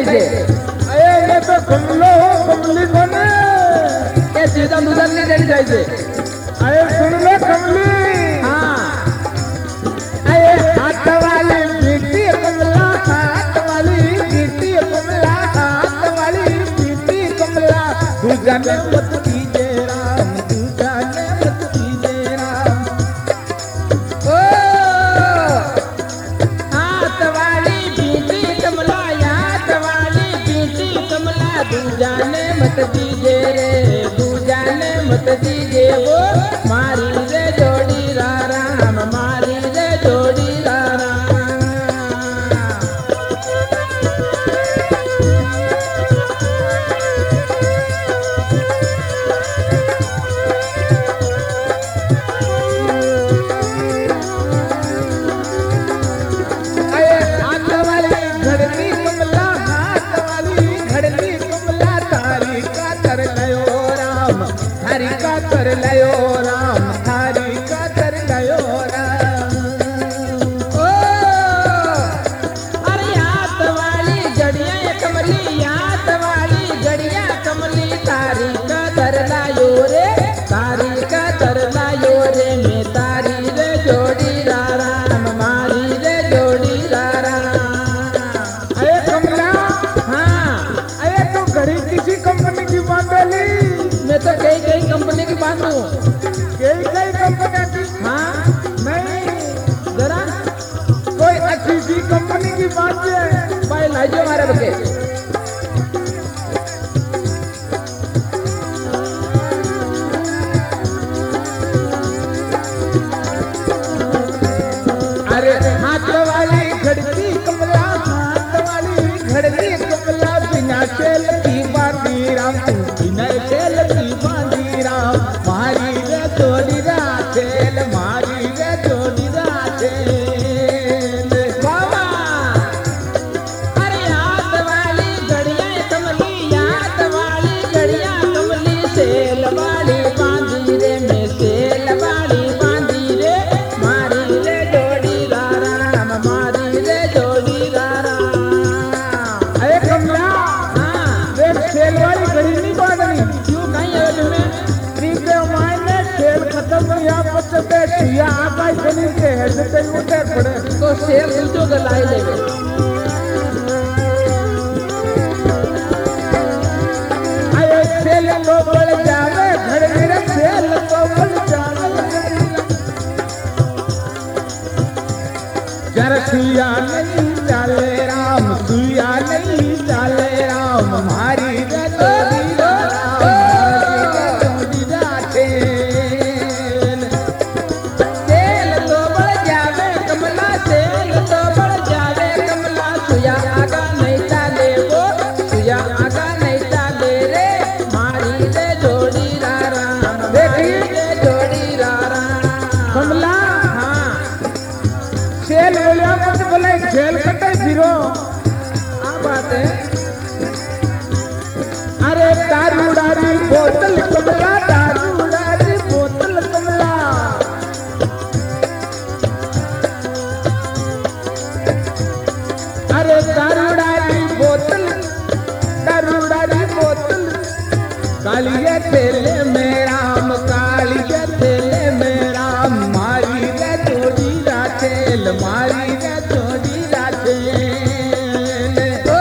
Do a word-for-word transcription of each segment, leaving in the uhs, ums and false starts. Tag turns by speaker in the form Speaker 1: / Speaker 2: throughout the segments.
Speaker 1: છે
Speaker 2: अरे ये तो कमलो हो कमली कोने
Speaker 1: કે સીધા દુધન ની રેડી જાય છે
Speaker 2: अरे सुन लो कमली
Speaker 1: હા
Speaker 2: अरे हाथ वाली बेटी कमला हाथ वाली बेटी कमला हाथ वाली बेटी कमला दूजा ने मत कीजे राम दूजा ने मत कीजे राम
Speaker 1: ओ हाथ वाली बेटी कमला हाथ वाली बेटी कमला दूजा ने मत दीजे रे दूजा ने मत दीजे वो मारी रे जोड़ी राम मारी रे जोड़ी राम
Speaker 2: अरे हाथ वाली घड़नी कमला हाथ वाली घड़नी कमला तारी का कर लयो राम थारी का कर लयो राम थारी का कर लयो राम
Speaker 1: ओ अरे हाथ वाली जड़िया कमली हाथ वाली जड़िया कमली तारी का दर लायो रे तारी का दर लायो रे मैं तारी रे जोड़ी राम मारी रे जोड़ी राम
Speaker 2: अरे कमला
Speaker 1: हाँ
Speaker 2: अरे तू घड़ी किसी कंपनी की बांधेली
Speaker 1: मैं तो कई कई कंपनी की बात हूँ
Speaker 2: कई कई कंपनी की
Speaker 1: हाँ
Speaker 2: नहीं
Speaker 1: जरा
Speaker 2: कोई अच्छी सी कंपनी की बात है
Speaker 1: भाई लाइजो हमारे बके
Speaker 2: अरे हाथ वाली घड़ती कमला हाथ वाली घड़ती कमला बिना खेल की बांधी राम बिना खेल की बांधी राम मारी रे जोड़ी राखेल मारी रे जोड़ी राखेल
Speaker 1: बाबा अरे हाथ वाली घड़िया कमली हाथ वाली घड़िया कमली सेल वाली बांधी रे मैं सेल वाली बांधी रे मारी रे जोड़ी राम मारी रे जोड़ी राम
Speaker 2: अरे कमला
Speaker 1: हाँ
Speaker 2: देख खेल वाली घड़ी नहीं बांधनी
Speaker 1: क्यों कहीं है तुम्हें
Speaker 2: प्रीते मायने खेल खत्म किया पचते छिया आका शनि के है से तेरी उठे पड़े
Speaker 1: तो शेर दूजो गलाई लेवे
Speaker 2: अरे खेल तो बढ़ जावे घर मेरे खेल तो बढ़ जावे जरा सुया नहीं चाले राम सुया नहीं चाले राम हमारी रे जोड़ी राम हमारी रे जोड़ी राखेल
Speaker 1: सेल तो बढ़ जावे कमला सेल तो बढ़ जावे कमला सुया आगा नहीं चाले वो सुया आगा नहीं चाले रे मारी रे जोड़ी राम
Speaker 2: देखी?
Speaker 1: रे जोड़ी राम
Speaker 2: कमला
Speaker 1: हाँ
Speaker 2: खेल बोलिया मत बोले खेल कटे फिरो
Speaker 1: आ बात है
Speaker 2: अरे दारू डारी बोतल कमला दारू डारी बोतल कमला अरे दारू डारी बोतल दारू डारी बोतल कालिया थेले में राम कालिया थेले में राम मारी रे जोड़ी राखेल मारी रे जोड़ी राखेल
Speaker 1: ओ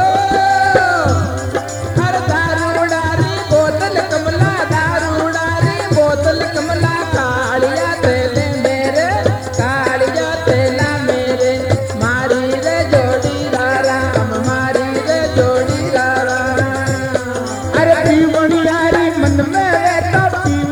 Speaker 1: हर दारू डारी बोतल कमला दारू डारी बोतल कमला कालिया तेले मेरे कालिया तेला मेरे मारी रे जोड़ी राम मारी रे जोड़ी राम
Speaker 2: अरे पीवनियारी मन में रहता पी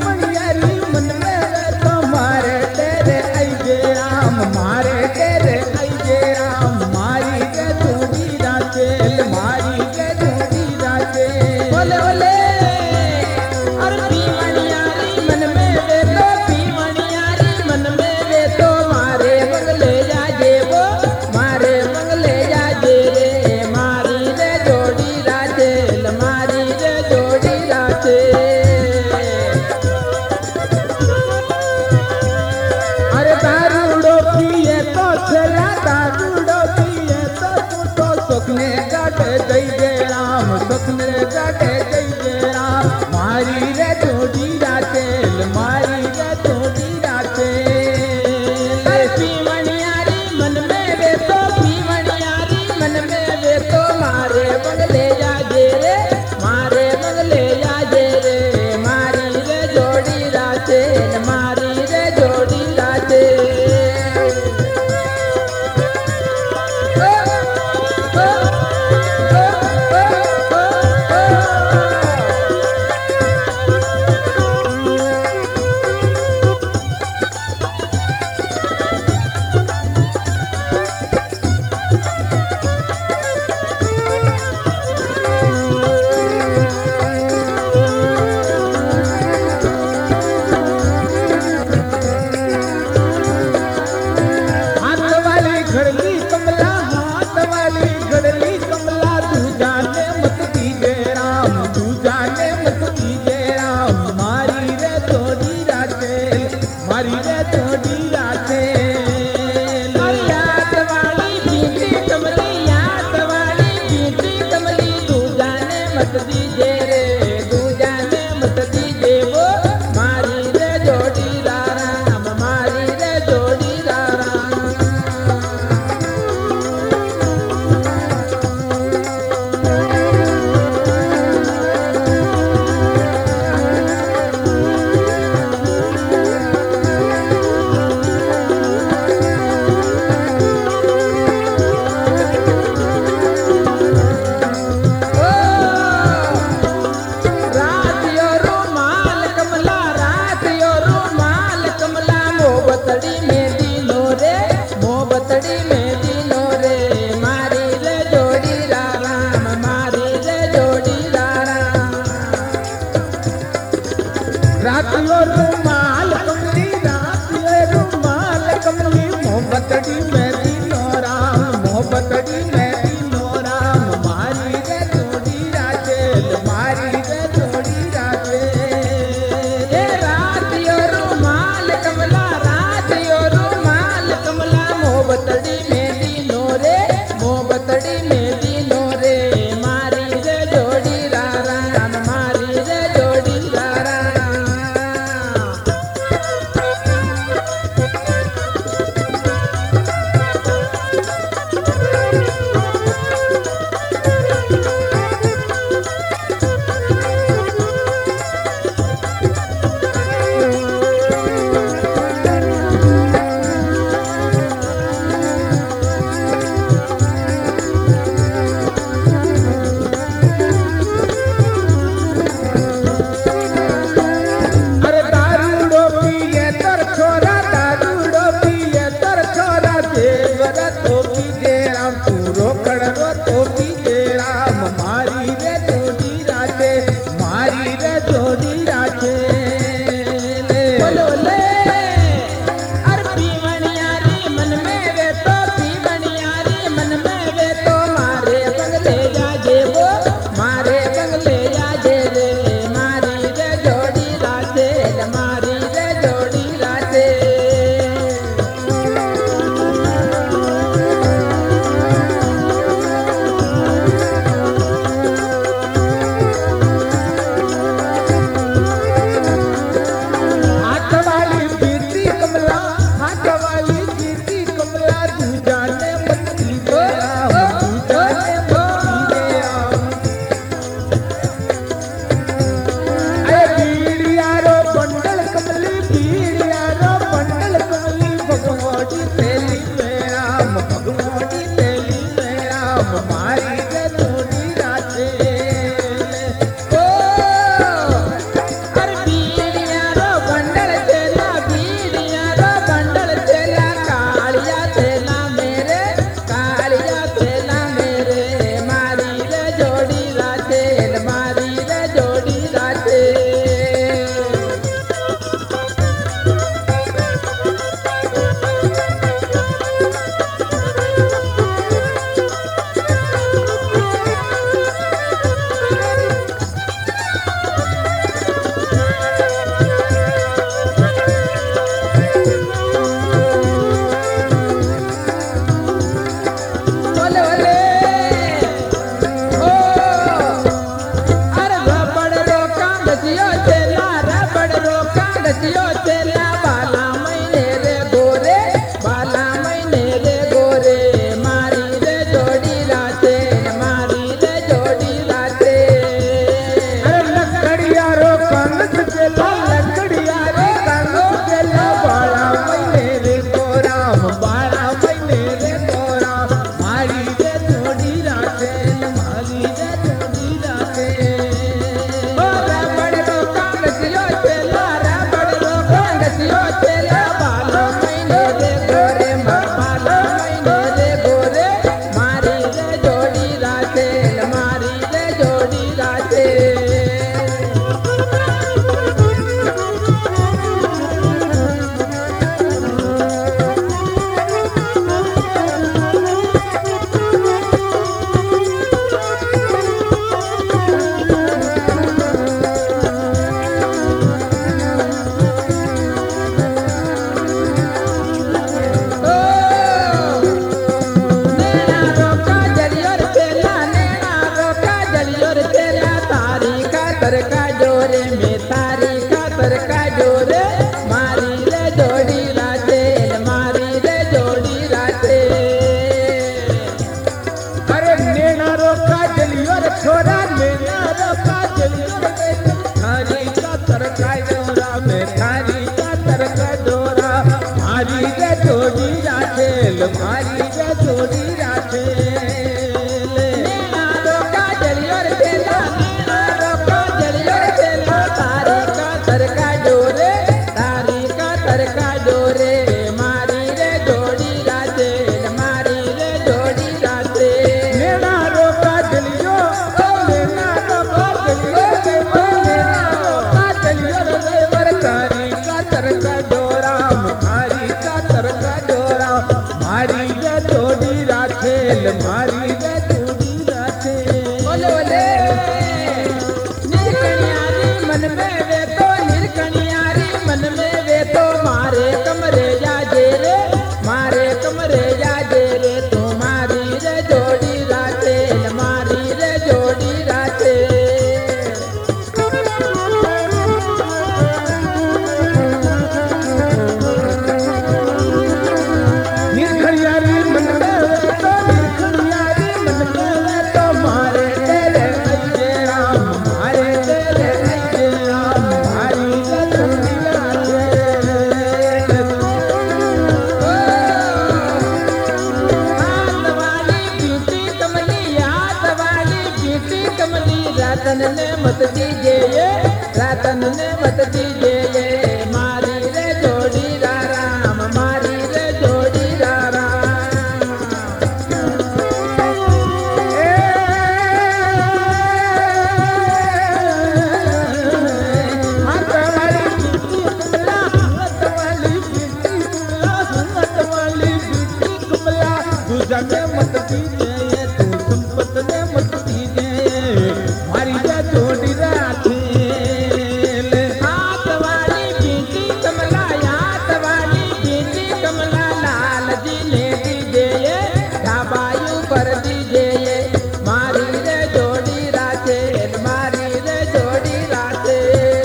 Speaker 2: जय जय राम मारी रे जोड़ी रातेल मारी रे जोड़ी रातेल
Speaker 1: पीवनियारी मन में वे तो पीवनियारी मन में वे तो मारे बंगले जाजे रे मारे बंगले जाजे रे मारी रे जोड़ी राते मारी रे जोड़ी राते दीजे रे तू जाने मत दीजे वो मारी रे जोड़ी राम मारी रे जोड़ी राम मोबतड़ी में दिनो रे मोबतड़ी में दिनो रे मारी रे जोड़ी राम मारी रे जोड़ी राम
Speaker 2: रातियो रुमाल कमली रातियो रुमाल कमली मोहब्बतड़ी में दिनो राम मोहब्बतड़ी में दिनो राम मारी रे जोड़ी रातेल मारी रे जोड़ी रातेल
Speaker 1: ए रातियो रुमाल कमला रातियो रुमाल कमला मोबतड़ी में दिनो रे मोबतड़ी में दिनो रे मारी रे जोड़ी राम मारी रे जोड़ी राम
Speaker 2: अरे दारूडो पिए तर छोरा दारूडो पिए तर छोरा देवर तो पीजे राम तू रोकड़ो तो पीजे राम मारी रे जोड़ी राते मारी रे जोड़ी राते
Speaker 1: बोलो ले अरे पीवनियारी मन में वे तो पीवनियारी मन में वे तो मारे बंगले जाजे वो मारे बंगले जाजे रे मारी रे जोड़ी राते मारी रे जोड़ी राते खातर का जोरे में तारी खातर का जोरे मारी रे जोड़ी राते मारी रे जोड़ी राते
Speaker 2: अरे नैना रोका जलियो रे छोरा नैना रोका जलियो रे थारी खातर का जोरा में थारी खातर का जोरा मारी रे जोड़ी राते मारी रे जोड़ी राते मारी रे जोड़ी राते
Speaker 1: बोले बोले निरकनियारी मन में वे तो निरकनियारी मन में वे तो मारे कमरे जा जे रे मारे कमरे जा जे रे तू मारी रे जोड़ी राते मारी रे जोड़ी राते
Speaker 2: निरकनियारी मन में
Speaker 1: रातन ने मत दीजे ये रातन ने मत दीजे ये मारी रे जोड़ी राम मारी रे जोड़ी राम
Speaker 2: मत दीजिए तू संपत ने मत दीजिए मारी जा जोड़ी राखे
Speaker 1: हाथ वाली बीटी कमला हाथ वाली बीटी कमला लाल जी ने दीजिए ढाबायू पर दीजिए मारी रे जोड़ी राते मारी रे जोड़ी राते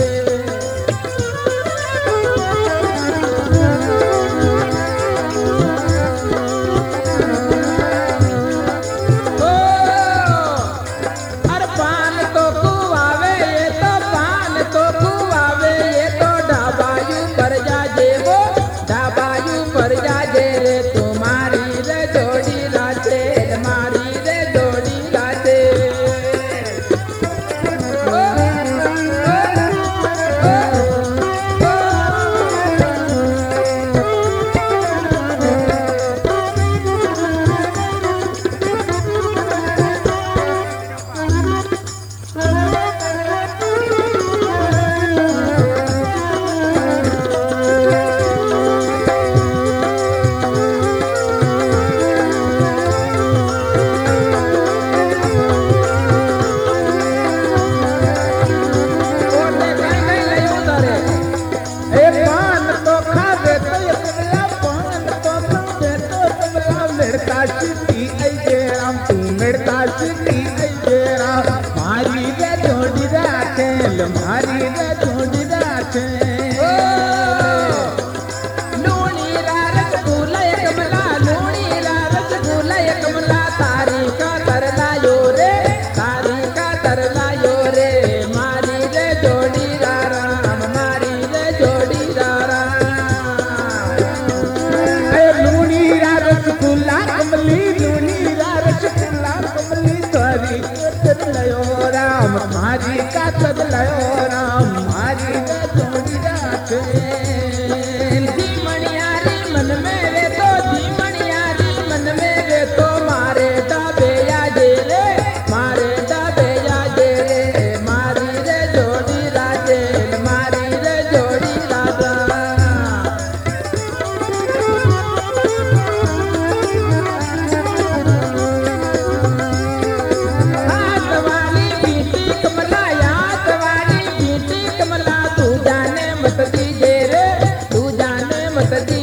Speaker 2: मारी रे जोड़ी राखे मारी रे जोड़ी राखे
Speaker 1: लूणी रारस गुलय कमला लूणी रारस गुलय कमला तारी का तरला यो रे तारी का तरला यो रे मारी रे जोड़ी राम मारी रे जोड़ी राम
Speaker 2: लूणी रारस गुला कमली लूणी रारस गुला कमली तारी लयो राम मारी का तद लयो राम मारी का जोड़ी राखे
Speaker 1: मणियारी मन में वे तो मणियारी मन में वे तो मारे दाबे या जे रे मारे दाबे या जे रे मारी रे जोड़ी राजे मारी रे जोड़ी राजा हाथ वाली बीटी कमला हाथ वाली बीटी कमला तू जाने मत दीजे रे तू जाने मत दी